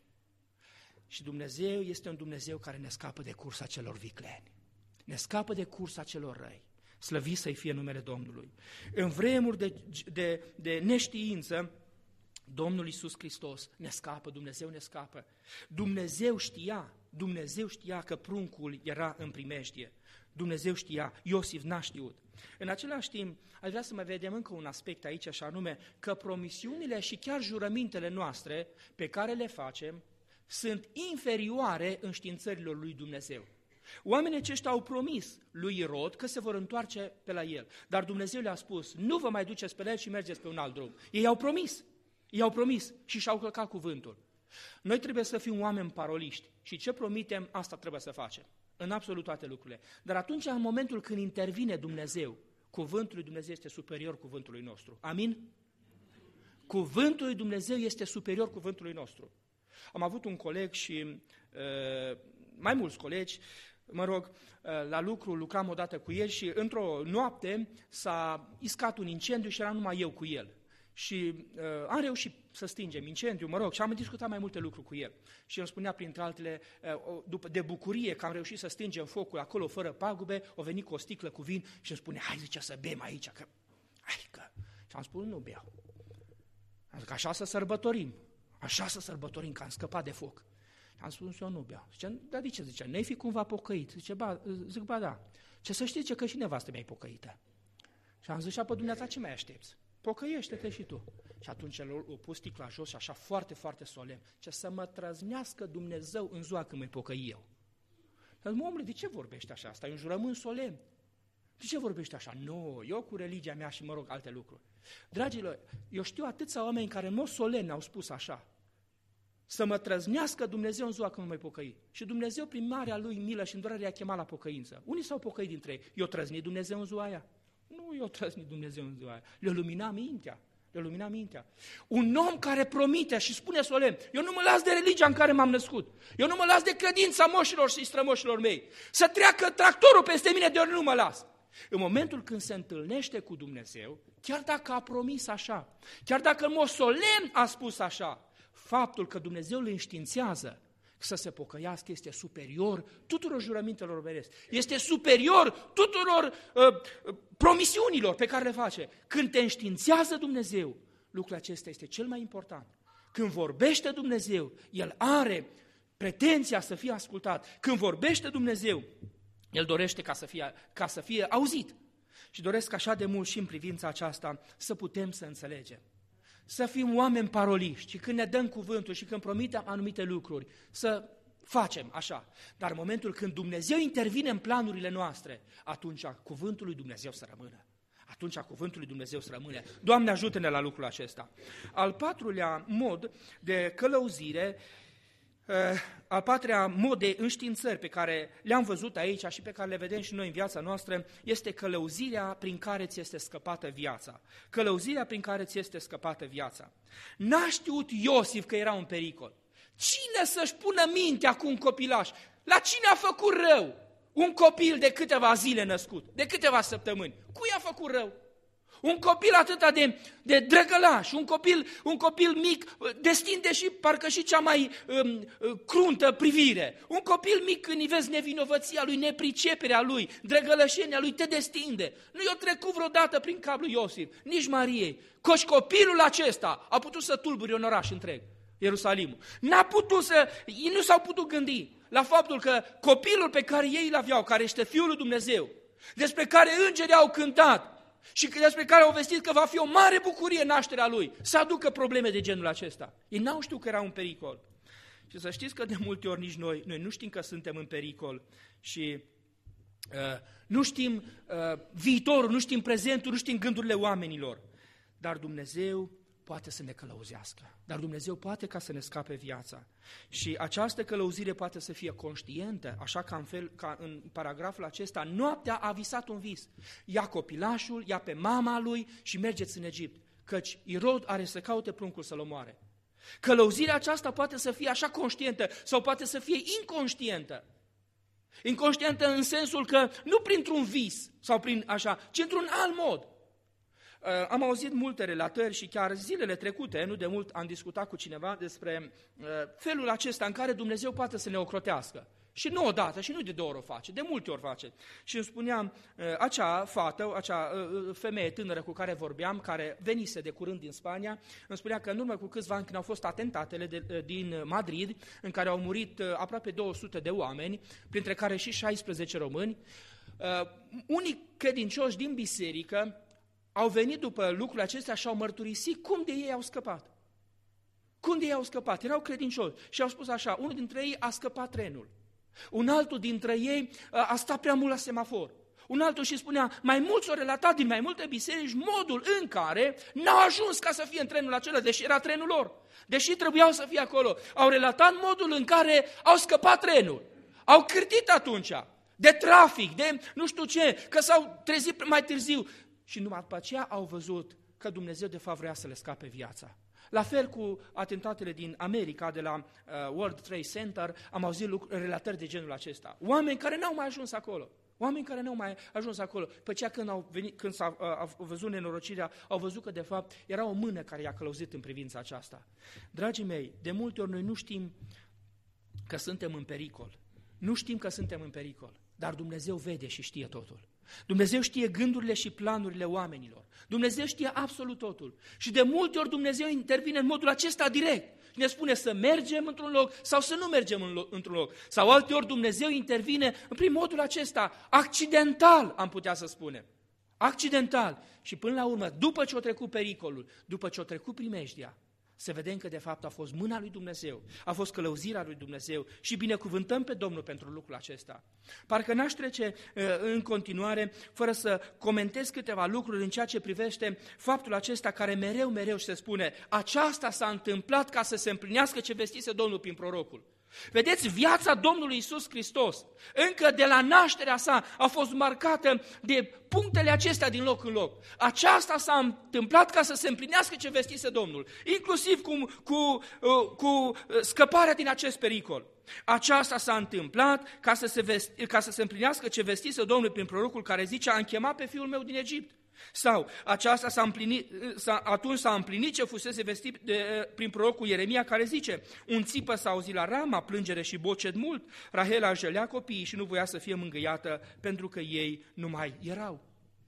Și Dumnezeu este un Dumnezeu care ne scapă de cursa celor vicleni. Ne scapă de cursa celor răi. Slăvit să-i fie numele Domnului. În vremuri de, de, de neștiință, Domnul Iisus Hristos ne scapă, Dumnezeu ne scapă. Dumnezeu știa, Dumnezeu știa că pruncul era în primejdie. Dumnezeu știa, Iosif n-a știut. În același timp, aș vrea să mai vedem încă un aspect aici, așa anume, că promisiunile și chiar jurămintele noastre pe care le facem sunt inferioare înștiințărilor lui Dumnezeu. Oamenii aceștia au promis lui Irod că se vor întoarce pe la el, dar Dumnezeu le-a spus, nu vă mai duceți pe la el și mergeți pe un alt drum. Ei au promis, ei au promis și și-au călcat cuvântul. Noi trebuie să fim oameni paroliști și ce promitem, asta trebuie să facem, în absolut toate lucrurile. Dar atunci, în momentul când intervine Dumnezeu, cuvântul lui Dumnezeu este superior cuvântului nostru. Amin? Cuvântul lui Dumnezeu este superior cuvântului nostru. Am avut un coleg și uh, mai mulți colegi, mă rog, la lucru, lucram odată cu el și într-o noapte s-a iscat un incendiu și era numai eu cu el. Și uh, am reușit să stingem incendiu, mă rog, și am discutat mai multe lucruri cu el. Și el spunea, printre altele, uh, după, de bucurie că am reușit să stingem focul acolo fără pagube, o venit cu o sticlă cu vin și îmi spune, hai, zice, să bem aici, că... Hai că... Și am spus, nu beau. Am zis că așa să sărbătorim, așa să sărbătorim, că am scăpat de foc. Am spus, eu nu beau. Zice, dar de ce? Zice, n-ai fi cumva pocăit? Zice, ba, zic, ba da. Ce să știți că și nevastă mea e pocăită. Și am zis, și apă dumneata, ce mai aștepți? Pocăiește-te și tu. Și atunci el a pus sticla jos și așa foarte, foarte solemn. Ce să mă trăznească Dumnezeu în ziua când mă pocăi eu. Dar mă, omule, de ce vorbești așa? Asta e un jurământ solemn. De ce vorbești așa? Nu, eu cu religia mea și mă rog alte lucruri. Dragilor, eu știu atâția oameni care în mod solemn au spus așa. Să mă trăznească Dumnezeu în ziua când mă mai pocăi. Și Dumnezeu, prin marea Lui milă și îndurare, i-a chemat la pocăință. Unii s-au pocăit dintre ei. Eu trăzni Dumnezeu în ziua aia? Nu, eu trăzni Dumnezeu în ziua aia. Le-a luminat mintea. Le-a luminat mintea. Un om care promite și spune solemn, eu nu mă las de religia în care m-am născut. Eu nu mă las de credința moșilor și strămoșilor mei. Să treacă tractorul peste mine, de ori nu mă las. În momentul când se întâlnește cu Dumnezeu, chiar dacă a promis așa, chiar dacă în mod solemn a spus așa, faptul că Dumnezeu îl înștiințează să se pocăiască este superior tuturor jurămintelor omenești. Este superior tuturor uh, promisiunilor pe care le face. Când te înștiințează Dumnezeu, lucrul acesta este cel mai important. Când vorbește Dumnezeu, El are pretenția să fie ascultat. Când vorbește Dumnezeu, El dorește ca să fie, ca să fie auzit. Și doresc așa de mult și în privința aceasta să putem să înțelegem. Să fim oameni paroliști și când ne dăm cuvântul și când promitem anumite lucruri, să facem așa. Dar în momentul când Dumnezeu intervine în planurile noastre, atunci cuvântul lui Dumnezeu să rămână. Atunci cuvântul lui Dumnezeu să rămâne. Doamne, ajută-ne la lucrul acesta. Al patrulea mod de călăuzire, uh, al patrulea mod de înștiințări pe care le-am văzut aici și pe care le vedem și noi în viața noastră, este călăuzirea prin care ți este scăpată viața. Călăuzirea prin care ți este scăpată viața. N-a știut Iosif că era un pericol. Cine să-și pună mintea cu un copilaș? La cine a făcut rău? Un copil de câteva zile născut, de câteva săptămâni. Cui a făcut rău? Un copil atât de, de drăgălaș, un copil, un copil mic, destinde și parcă și cea mai um, cruntă privire. Un copil mic când îi vezi nevinovăția lui, nepriceperea lui, drăgălășenia lui, te destinde. Nu i-a trecut vreodată prin cap lui Iosif, nici Mariei. Coși copilul acesta a putut să tulbure un oraș întreg, Ierusalimul. N-a putut să, ei nu s-au putut gândi la faptul că copilul pe care ei îl aveau, care este Fiul lui Dumnezeu, despre care îngerii au cântat, și despre care au vestit că va fi o mare bucurie nașterea lui, să aducă probleme de genul acesta. Ei n-au știut că era un pericol. Și să știți că de multe ori nici noi, noi nu știm că suntem în pericol și uh, nu știm uh, viitorul, nu știm prezentul, nu știm gândurile oamenilor. Dar Dumnezeu poate să ne călăuzească. Dar Dumnezeu poate ca să ne scape viața. Și această călăuzire poate să fie conștientă, așa ca în, fel, ca în paragraful acesta, noaptea a visat un vis. Ia copilașul, ia pe mama lui și mergeți în Egipt. căci Irod are să caute pruncul să-l omoare. Călăuzirea aceasta poate să fie așa conștientă sau poate să fie inconștientă. Inconștientă în sensul că nu printr-un vis sau prin așa, ci într-un alt mod. Am auzit multe relatări și chiar zilele trecute, nu de mult, am discutat cu cineva despre felul acesta în care Dumnezeu poate să ne ocrotească. Și nu odată, și nu de două ori o face, de multe ori face. Și îmi spunea acea fată, acea femeie tânără cu care vorbeam, care venise de curând din Spania, îmi spunea că în urmă cu câțiva ani, când au fost atentatele de, din Madrid, în care au murit aproape două sute de oameni, printre care și șaisprezece români, unii credincioși din biserică au venit după lucrurile acestea și au mărturisit cum de ei au scăpat. Cum de ei au scăpat? Erau credincioși și au spus așa, unul dintre ei a scăpat trenul. Un altul dintre ei a stat prea mult la semafor. Un altul și spunea, mai mulți au relatat din mai multe biserici modul în care n-au ajuns ca să fie în trenul acela, deși era trenul lor. Deși trebuiau să fie acolo. Au relatat modul în care au scăpat trenul. Au cârtit atunci de trafic, de nu știu ce, că s-au trezit mai târziu. Și numai după aceea au văzut că Dumnezeu de fapt vrea să le scape viața. La fel cu atentatele din America, de la uh, World Trade Center, am auzit lucruri, relatări de genul acesta. Oameni care n-au mai ajuns acolo. Oameni care n-au mai ajuns acolo. Pe aceea când, au venit, când s-a uh, văzut nenorocirea, au văzut că de fapt era o mână care i-a călăuzit în privința aceasta. Dragii mei, de multe ori noi nu știm că suntem în pericol. Nu știm că suntem în pericol, dar Dumnezeu vede și știe totul. Dumnezeu știe gândurile și planurile oamenilor. Dumnezeu știe absolut totul. Și de multe ori Dumnezeu intervine în modul acesta direct. Și ne spune să mergem într-un loc sau să nu mergem în loc, într-un loc. Sau alteori Dumnezeu intervine prin modul acesta, accidental, am putea să spunem. Accidental. Și până la urmă, după ce o trecut pericolul, după ce o trecut primejdia, să vedem că de fapt a fost mâna lui Dumnezeu, a fost călăuzirea lui Dumnezeu și binecuvântăm pe Domnul pentru lucrul acesta. Parcă n-aș trece uh, în continuare fără să comentez câteva lucruri în ceea ce privește faptul acesta care mereu, mereu se spune, aceasta s-a întâmplat ca să se împlinească ce vestise Domnul prin prorocul. Vedeți, viața Domnului Iisus Hristos, încă de la nașterea sa, a fost marcată de punctele acestea din loc în loc. Aceasta s-a întâmplat ca să se împlinească ce vestise Domnul, inclusiv cu, cu, cu scăparea din acest pericol. Aceasta s-a întâmplat ca să, se vesti, ca să se împlinească ce vestise Domnul prin prorocul care zice, am chemat pe fiul meu din Egipt. Sau aceasta s-a împlinit, s-a, atunci s-a împlinit ce fusese vestit de, prin prorocul Ieremia care zice, un țipă s-a auzit la Rama, plângere și bocet mult, Rahela jălea copiii și nu voia să fie mângâiată pentru că ei nu mai erau.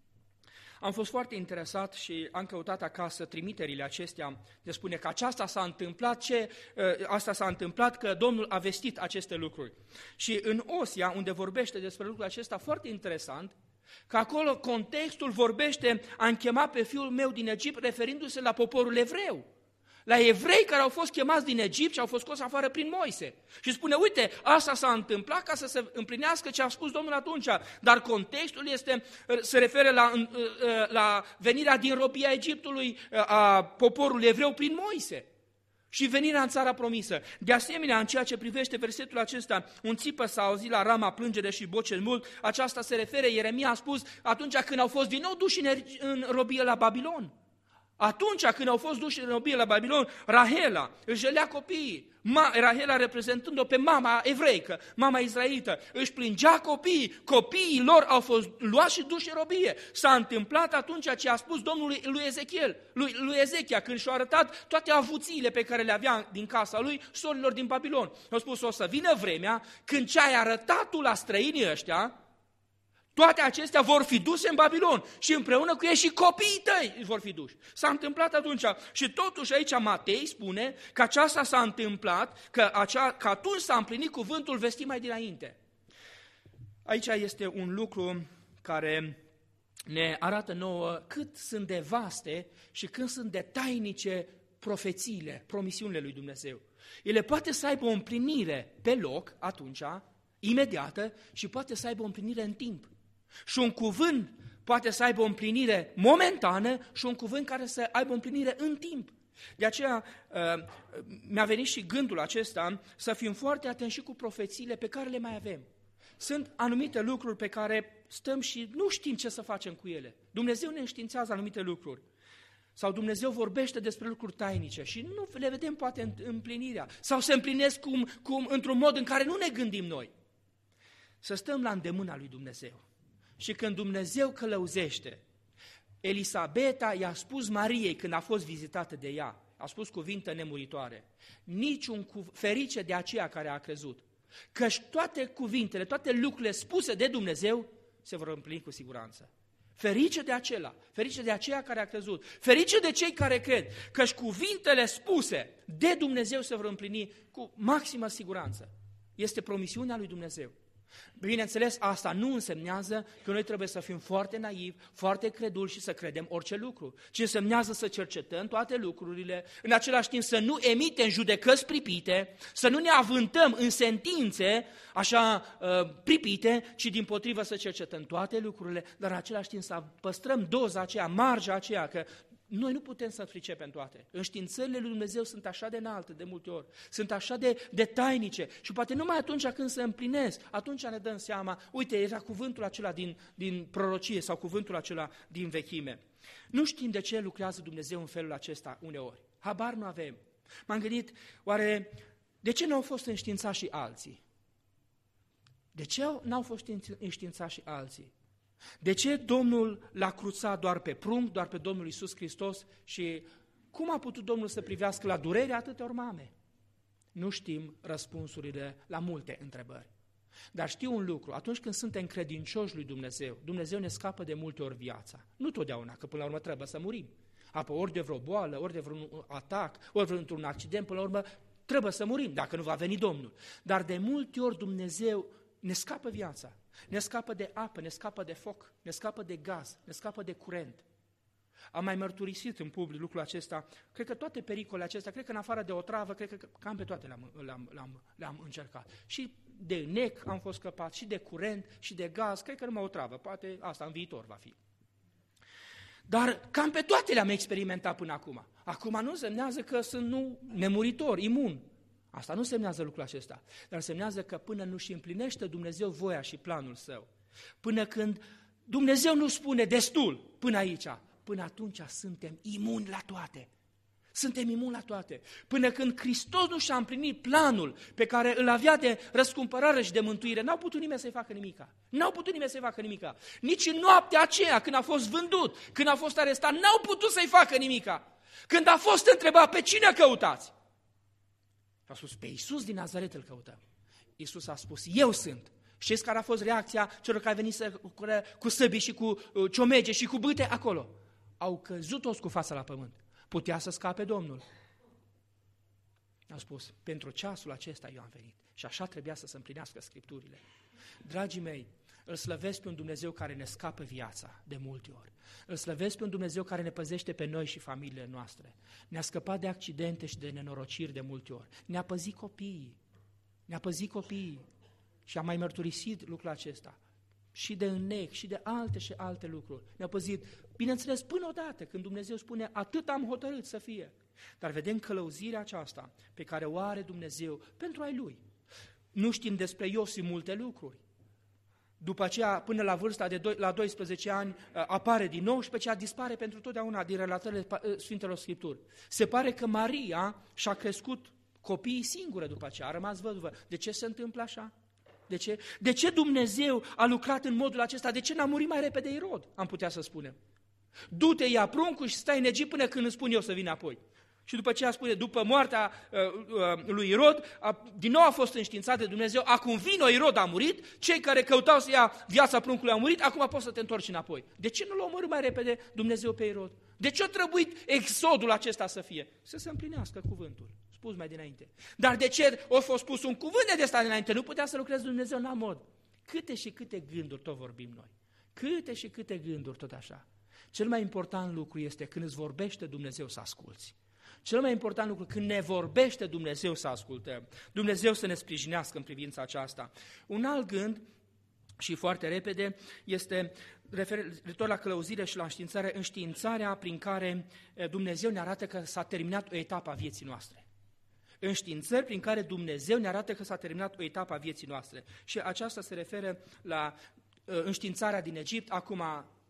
Am fost foarte interesat și am căutat acasă trimiterile acestea de spune că aceasta s-a întâmplat, ce, asta s-a întâmplat că Domnul a vestit aceste lucruri. Și în Osia, unde vorbește despre lucrul acesta foarte interesant, că acolo contextul vorbește, am chemat pe fiul meu din Egipt, referindu-se la poporul evreu. La evrei care au fost chemați din Egipt și au fost scoși afară prin Moise. Și spune, uite, asta s-a întâmplat ca să se împlinească ce a spus Domnul atunci. Dar contextul este, se referă la, la venirea din robia Egiptului a poporului evreu prin Moise. Și venirea în țara promisă. De asemenea, în ceea ce privește versetul acesta, un țipă s-a auzit la Rama, plângere și bocet mult, aceasta se referă, Ieremia a spus, atunci când au fost din nou duși în robie la Babilon. Atunci când au fost duși în robie la Babilon, Rahela își jălea copiii, Ma, Rahela reprezentând-o pe mama evreică, mama izraelită, își plângea copiii, copiii lor au fost luați și duși în robie. S-a întâmplat atunci ce a spus Domnului lui Ezechiel, lui, lui Ezechia, când și-a arătat toate avuțiile pe care le avea din casa lui sorilor din Babilon. A spus, o să vină vremea când ce ai arătat tu la străinii ăștia, toate acestea vor fi duse în Babilon și împreună cu ei și copiii tăi vor fi duși. S-a întâmplat atunci și totuși aici Matei spune că aceasta s-a întâmplat, că, acea, că atunci s-a împlinit cuvântul vestit mai dinainte. Aici este un lucru care ne arată nouă cât sunt de vaste și cât sunt de tainice profețiile, promisiunile lui Dumnezeu. Ele poate să aibă o împlinire pe loc atunci, imediată, și poate să aibă o împlinire în timp. Și un cuvânt poate să aibă o împlinire momentană și un cuvânt care să aibă o împlinire în timp. De aceea mi-a venit și gândul acesta să fim foarte atenți și cu profețiile pe care le mai avem. Sunt anumite lucruri pe care stăm și nu știm ce să facem cu ele. Dumnezeu ne înștiințează anumite lucruri. Sau Dumnezeu vorbește despre lucruri tainice și nu le vedem poate împlinirea. Sau se împlinesc cum, cum, într-un mod în care nu ne gândim noi. Să stăm la îndemâna lui Dumnezeu. Și când Dumnezeu călăuzește, Elisabeta i-a spus Mariei când a fost vizitată de ea, a spus cuvinte nemuritoare, niciun cuv- ferice de aceea care a crezut, căci toate cuvintele, toate lucrurile spuse de Dumnezeu se vor împlini cu siguranță. Ferice de acela, ferice de aceea care a crezut, ferice de cei care cred, căci cuvintele spuse de Dumnezeu se vor împlini cu maximă siguranță. Este promisiunea lui Dumnezeu. Bineînțeles, asta nu însemnează că noi trebuie să fim foarte naivi, foarte creduli și să credem orice lucru, ci însemnează să cercetăm toate lucrurile, în același timp să nu emitem judecăți pripite, să nu ne avântăm în sentințe așa uh, pripite, ci dimpotrivă să cercetăm toate lucrurile, dar în același timp să păstrăm doza aceea, marja aceea, că noi nu putem să pricepem toate. Înștiințările lui Dumnezeu sunt așa de înalte de multe ori, sunt așa de, de tainice și poate numai atunci când se împlinesc, atunci ne dăm seama, uite, era cuvântul acela din, din prorocie sau cuvântul acela din vechime. Nu știm de ce lucrează Dumnezeu în felul acesta uneori. Habar nu avem. M-am gândit, oare de ce n-au fost înștiințați și alții? De ce n-au fost înștiințați și alții? De ce Domnul l-a cruțat doar pe prunc, doar pe Domnul Iisus Hristos și cum a putut Domnul să privească la durerea atâtor mame? Nu știm răspunsurile la multe întrebări. Dar știu un lucru, atunci când suntem credincioși lui Dumnezeu, Dumnezeu ne scapă de multe ori viața. Nu totdeauna, că până la urmă trebuie să murim. Apoi ori de vreo boală, ori de vreun atac, ori într-un accident, până la urmă trebuie să murim, dacă nu va veni Domnul. Dar de multe ori Dumnezeu ne scapă viața. Ne scapă de apă, ne scapă de foc, ne scapă de gaz, ne scapă de curent. Am mai mărturisit în public lucrul acesta, cred că toate pericolele acestea, cred că în afară de otravă, cred că cam pe toate le-am, le-am, le-am, le-am încercat. Și de nec am fost scăpat, și de curent, și de gaz, cred că numai otravă, poate asta în viitor va fi. Dar cam pe toate le-am experimentat până acum. Acum nu însemnează că sunt nu nemuritor, imun. Asta nu semnează lucrul acesta, dar semnează că până nu și împlinește Dumnezeu voia și planul său, până când Dumnezeu nu spune destul până aici, până atunci suntem imuni la toate. Suntem imuni la toate. Până când Hristos nu și-a împlinit planul pe care îl avea de răscumpărare și de mântuire, n-au putut nimeni să-i facă nimica. N-au putut nimeni să-i facă nimica. Nici în noaptea aceea, când a fost vândut, când a fost arestat, n-au putut să-i facă nimica. Când a fost întrebat pe cine căutați, a spus, pe Iisus din Nazaret îl căutăm. Iisus a spus, eu sunt. Știți care a fost reacția celor care au venit să, cu, cu săbii și cu uh, ciomege și cu bâte acolo? Au căzut toți cu fața la pământ. Putea să scape Domnul. A spus, pentru ceasul acesta eu am venit. Și așa trebuia să se împlinească Scripturile. Dragii mei, îl slăvesc pe un Dumnezeu care ne scapă viața de multe ori. Îl slăvesc pe un Dumnezeu care ne păzește pe noi și familiile noastre. Ne-a scăpat de accidente și de nenorociri de multe ori. Ne-a păzit copiii. Ne-a păzit copiii. Și am mai mărturisit lucrul acesta. Și de înnec, și de alte și alte lucruri. Ne-a păzit, bineînțeles, până odată, când Dumnezeu spune, atât am hotărât să fie. Dar vedem călăuzirea aceasta pe care o are Dumnezeu pentru ai Lui. Nu știm despre Iosif multe lucruri. După aceea, până la vârsta de doi, la doisprezece ani, apare din nou și pe aceea dispare pentru totdeauna din relatările Sfintelor Scripturi. Se pare că Maria și-a crescut copiii singură după aceea, a rămas văduvă. De ce se întâmplă așa? De ce? De ce Dumnezeu a lucrat în modul acesta? De ce n-a murit mai repede Irod, am putea să spunem? Du-te, ia pruncul și stai în Egipt până când îți spun eu să vin apoi. Și după aceea spune, după moartea uh, uh, lui Irod, a, din nou a fost înștiințat de Dumnezeu, acum vino, Irod a murit, cei care căutau să ia viața pruncului au murit, acum poți să te întorci înapoi. De ce nu l-a omorât mai repede Dumnezeu pe Irod? De ce a trebuit exodul acesta să fie? Să se împlinească cuvântul, spus mai dinainte. Dar de ce a fost spus un cuvânt de ăsta dinainte? Nu putea să lucreze Dumnezeu în mod. Câte și câte gânduri tot vorbim noi. Câte și câte gânduri tot așa. Cel mai important lucru este când îți vorbește Dumnezeu să asculți. Cel mai important lucru, când ne vorbește Dumnezeu să ascultăm, Dumnezeu să ne sprijinească în privința aceasta. Un alt gând, și foarte repede, este referitor la călăuzire și la înștiințare, înștiințarea prin care Dumnezeu ne arată că s-a terminat o etapă a vieții noastre. Înștiințări prin care Dumnezeu ne arată că s-a terminat o etapă a vieții noastre. Și aceasta se referă la înștiințarea din Egipt, acum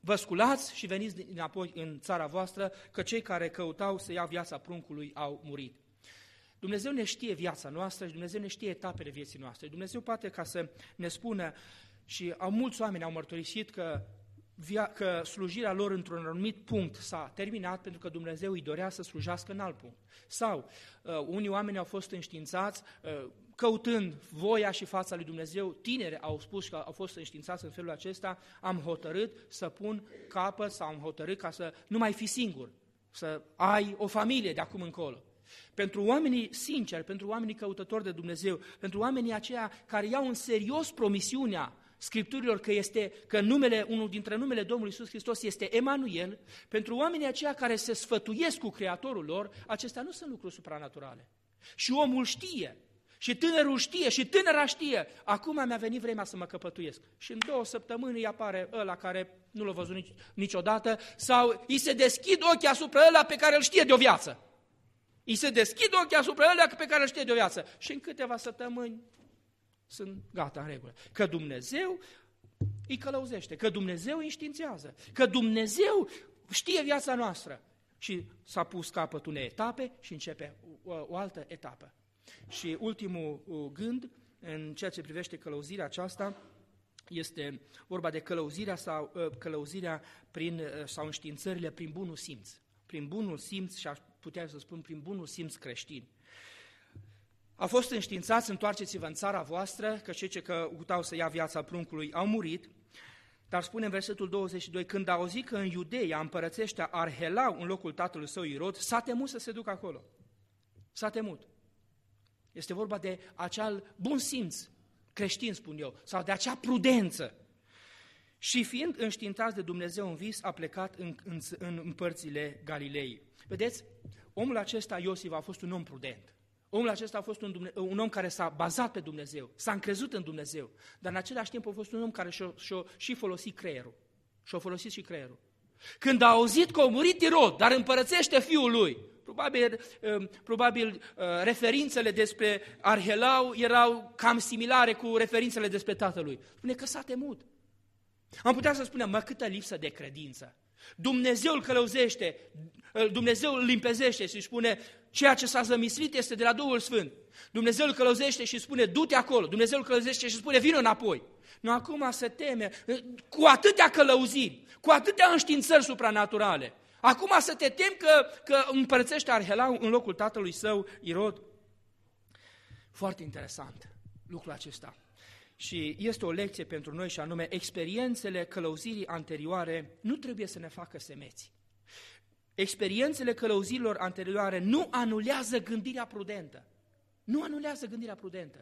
vă sculați și veniți înapoi în țara voastră, că cei care căutau să ia viața pruncului au murit. Dumnezeu ne știe viața noastră și Dumnezeu ne știe etapele vieții noastre. Dumnezeu poate ca să ne spună, și au mulți oameni au mărturisit că, via, că slujirea lor într-un anumit punct s-a terminat pentru că Dumnezeu îi dorea să slujească în alt punct. Sau uh, unii oameni au fost înștiințați uh, căutând voia și fața lui Dumnezeu, tineri au spus că au fost înștiințați în felul acesta, am hotărât să pun capăt sau am hotărât ca să nu mai fi singur, să ai o familie de acum încolo. Pentru oamenii sinceri, pentru oamenii căutători de Dumnezeu, pentru oamenii aceia care iau în serios promisiunea Scripturilor că, este, că numele, unul dintre numele Domnului Iisus Hristos este Emanuel, pentru oamenii aceia care se sfătuiesc cu Creatorul lor, acestea nu sunt lucruri supranaturale. Și omul știe, și tânărul știe, și tânăra știe, acum mi-a venit vremea să mă căpătuiesc. Și în două săptămâni îi apare ăla care nu l-a văzut nici, niciodată, sau îi se deschid ochii asupra ăla pe care îl știe de o viață. Îi se deschid ochii asupra ăla pe care îl știe de o viață. Și în câteva săptămâni sunt gata, în regulă. Că Dumnezeu îi călăuzește, că Dumnezeu îi înștiințează, că Dumnezeu știe viața noastră. Și s-a pus capăt unei etape și începe o, o altă etapă. Și ultimul gând, în ceea ce privește călăuzirea aceasta, este vorba de călăuzirea sau, călăuzirea prin, sau înștiințările prin bunul simț. Prin bunul simț, și aș putea să spun prin bunul simț creștin. A fost înștiințați, întoarceți-vă în țara voastră, că cei ce căutau să ia viața pruncului au murit, dar spune în versetul douăzeci și doi, când a auzit că în Iudeia împărățește Arhelau în locul tatălui său Irod, s-a temut să se ducă acolo. S-a temut. Este vorba de acel bun simț creștin, spun eu, sau de acea prudență. Și fiind înștiințați de Dumnezeu în vis, a plecat în, în, în părțile Galilei. Vedeți, omul acesta, Iosif, a fost un om prudent. Omul acesta a fost un, un om care s-a bazat pe Dumnezeu, s-a încrezut în Dumnezeu, dar în același timp a fost un om care și-a, și-a, și folosit creierul. Și-a folosit și creierul. Când a auzit că a murit Irod, dar împărățește fiul lui, probabil, probabil referințele despre Arhelau erau cam similare cu referințele despre tatălui. Spune că s-a temut. Am putea să spunem, mă, câtă lipsă de credință. Dumnezeu îl călăuzește, Dumnezeu îl limpezește și spune, ceea ce s-a zămislit este de la Duhul Sfânt. Dumnezeu îl călăuzește și spune, du-te acolo. Dumnezeu îl călăuzește și spune, vină înapoi. Nu, acum se teme, cu atâtea călăuziri, cu atâtea înștiințări supranaturale. Acum să te temi că, că împărățește Arhelau în locul tatălui său, Irod. Foarte interesant lucrul acesta. Și este o lecție pentru noi și anume, experiențele călăuzirii anterioare nu trebuie să ne facă semeți. Experiențele călăuzirilor anterioare nu anulează gândirea prudentă. Nu anulează gândirea prudentă.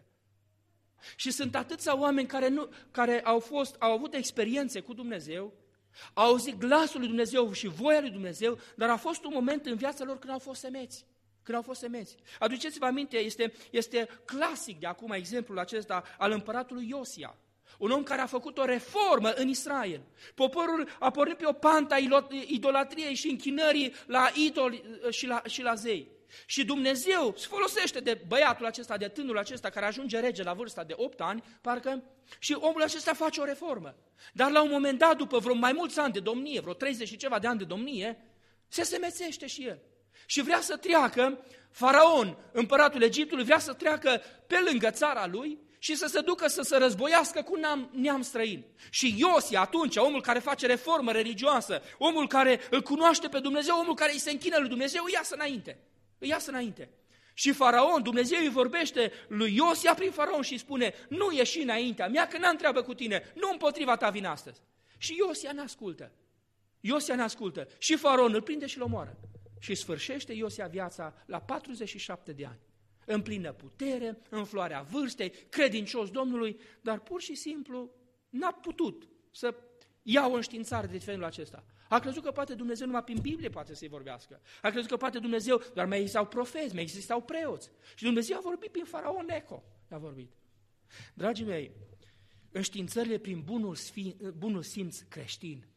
Și sunt atâția oameni care, nu, care au, fost, au avut experiențe cu Dumnezeu, au auzit glasul lui Dumnezeu și voia lui Dumnezeu, dar a fost un moment în viața lor când au fost semeți. Când au fost semeți. Aduceți-vă aminte, este, este clasic de acum exemplul acesta al împăratului Iosia. Un om care a făcut o reformă în Israel. Poporul a pornit pe o pantă a idolatriei și închinării la idoli și la, și la zei. Și Dumnezeu se folosește de băiatul acesta, de tânărul acesta care ajunge rege la vârsta de opt ani, parcă, și omul acesta face o reformă. Dar la un moment dat, după vreo mai mulți ani de domnie, vreo treizeci și ceva de ani de domnie, se semețește și el. Și vrea să treacă, Faraon, împăratul Egiptului, vrea să treacă pe lângă țara lui și să se ducă să se războiască cu neam, neam străin. Și Iosia, atunci, omul care face reformă religioasă, omul care îl cunoaște pe Dumnezeu, omul care îi se închină lui Dumnezeu, îi iasă înainte. Îi iasă înainte. Și Faraon, Dumnezeu îi vorbește lui Iosia prin Faraon și îi spune, nu ieși înaintea mea, că n-am treabă cu tine, nu împotriva ta vin astăzi. Și Iosia n-ascultă. Iosia n-ascultă. Și Faraon îl prinde și îl omoară. Și sfârșește Iosia viața la patruzeci și șapte de ani. În plină putere, în floarea vârstei, credincios Domnului, dar pur și simplu n-a putut să ia o înștiințare de felul acesta. A crezut că poate Dumnezeu numai prin Biblie poate să-i vorbească. A crezut că poate Dumnezeu, doar mai existau profeți, mai existau preoți. Și Dumnezeu a vorbit prin Faraon Neco. A vorbit. Dragii mei, înștiințările prin bunul, sfi, bunul simț creștin.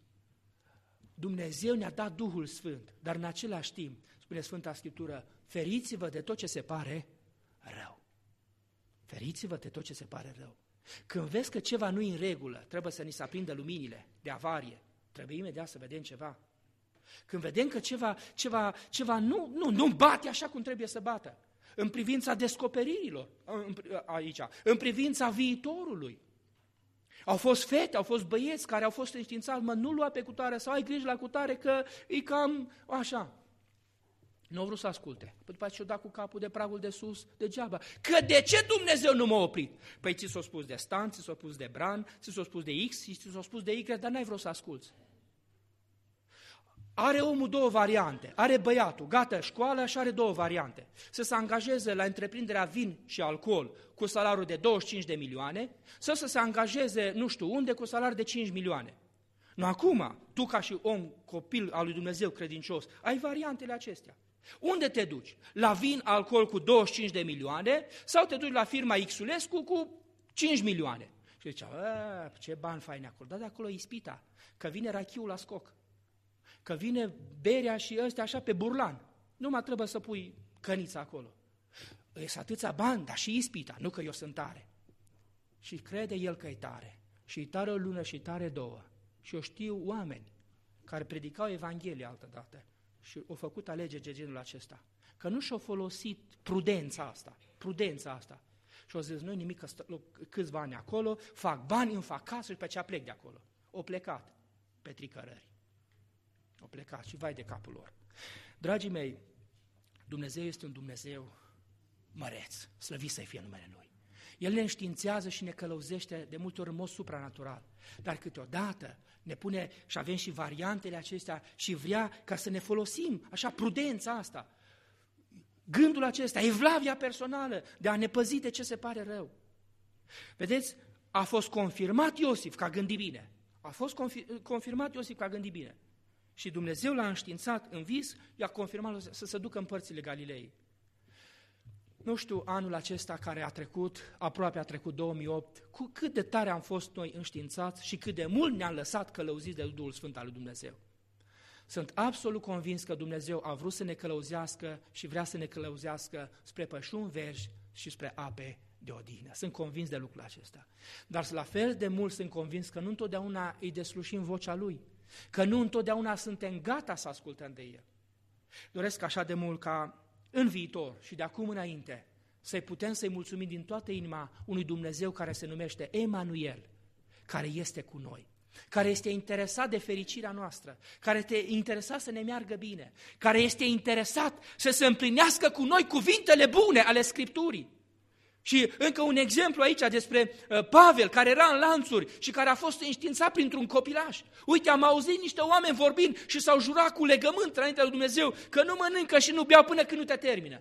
Dumnezeu ne-a dat Duhul Sfânt, dar în același timp, spune Sfânta Scriptură, feriți-vă de tot ce se pare rău. Feriți-vă de tot ce se pare rău. Când vezi că ceva nu e în regulă, trebuie să ni se aprindă luminile de avarie, trebuie imediat să vedem ceva. Când vedem că ceva, ceva, ceva nu, nu, nu bate așa cum trebuie să bată, în privința descoperirilor aici, în privința viitorului. Au fost fete, au fost băieți care au fost înștiințați, mă, nu lua pe cutare sau ai grijă la cutare că e cam așa. Nu au vrut să asculte. Păi după aceea și-o dat cu capul de pragul de sus, degeaba. Că de ce Dumnezeu nu m-a oprit? Păi ți s-a spus de Stan, ți s-a spus de Bran, ți s-a spus de X, ți s-a spus de Y, dar n-ai vrut să asculți. Are omul două variante. Are băiatul, gata, școală și are două variante. Să se angajeze la întreprinderea vin și alcool cu salariul de douăzeci și cinci de milioane sau să se angajeze nu știu unde cu salariul de cinci milioane. Nu acum, tu ca și om, copil al lui Dumnezeu credincios, ai variantele acestea. Unde te duci? La vin, alcool cu douăzeci și cinci de milioane sau te duci la firma Xulescu cu cinci milioane? Și zicea, ce bani faini acolo, dar de acolo e ispita, că vine rachiul la scoc, că vine berea și ăstea așa pe burlan. Nu mai trebuie să pui cănița acolo. E atâția bani, dar și ispita, nu că eu sunt tare. Și crede el că e tare. Și e tare o lună și tare două. Și eu știu oameni care predicau Evanghelia altădată și au făcut alegeri de genul acesta. Că nu și-au folosit prudența asta, prudența asta. Și au zis, noi nimic, că stă, câțiva ani acolo, fac bani, îmi fac casă și pe aceea plec de acolo. Au plecat pe tricărări. Au plecat și vai de capul lor. Dragii mei, Dumnezeu este un Dumnezeu măreț, slăvit să-i fie numele Lui. El ne înștiințează și ne călăuzește de multe ori în mod supranatural, dar câteodată ne pune și avem și variantele acestea și vrea ca să ne folosim, așa, prudența asta, gândul acesta, evlavia personală de a ne păzi de ce se pare rău. Vedeți, a fost confirmat Iosif că a gândit bine, a fost confirmat Iosif că a gândit bine și Dumnezeu l-a înștiințat în vis, i-a confirmat să se ducă în părțile Galilei. Nu știu, anul acesta care a trecut, aproape a trecut două mii opt, cu cât de tare am fost noi înștiințați și cât de mult ne-am lăsat călăuziți de Duhul Sfânt al lui Dumnezeu. Sunt absolut convins că Dumnezeu a vrut să ne călăuzească și vrea să ne călăuzească spre pășuni verzi și spre ape de odihnă. Sunt convins de lucrul acesta. Dar la fel de mult sunt convins că nu întotdeauna îi deslușim vocea Lui, că nu întotdeauna suntem gata să ascultăm de El. Doresc așa de mult ca în viitor și de acum înainte să-i putem să-i mulțumim din toată inima unui Dumnezeu care se numește Emanuel, care este cu noi, care este interesat de fericirea noastră, care este interesat să ne meargă bine, care este interesat să se împlinească cu noi cuvintele bune ale Scripturii. Și încă un exemplu aici despre uh, Pavel, care era în lanțuri și care a fost înștiințat printr-un copilaș. Uite, am auzit niște oameni vorbind și s-au jurat cu legământ înaintea lui Dumnezeu că nu mănâncă și nu beau până când nu te termină.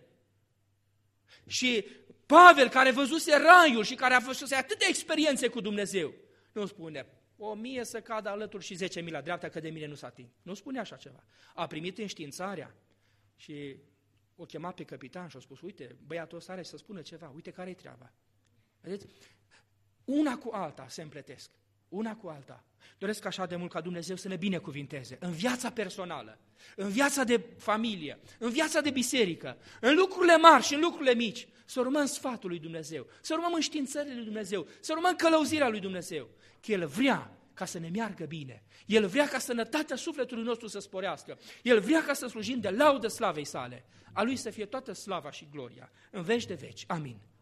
Și Pavel, care văzuse raiul și care a văzut atâtea experiențe cu Dumnezeu, nu spune, o mie să cadă alături și zece mii la dreapta, că de mine nu s-a ating. Nu spune așa ceva. A primit înștiințarea și o chemat pe capitan și a spus, uite, băiatul ăsta are să spună ceva, uite care-i treaba. Vedeți? Una cu alta se împletesc, una cu alta. Doresc așa de mult ca Dumnezeu să ne binecuvinteze în viața personală, în viața de familie, în viața de biserică, în lucrurile mari și în lucrurile mici, să urmăm sfatul lui Dumnezeu, să urmăm înștiințările lui Dumnezeu, să urmăm călăuzirea lui Dumnezeu, că El vrea ca să ne meargă bine. El vrea ca sănătatea sufletului nostru să sporească. El vrea ca să slujim de laudă slavei sale. A Lui să fie toată slava și gloria în veci de veci. Amin.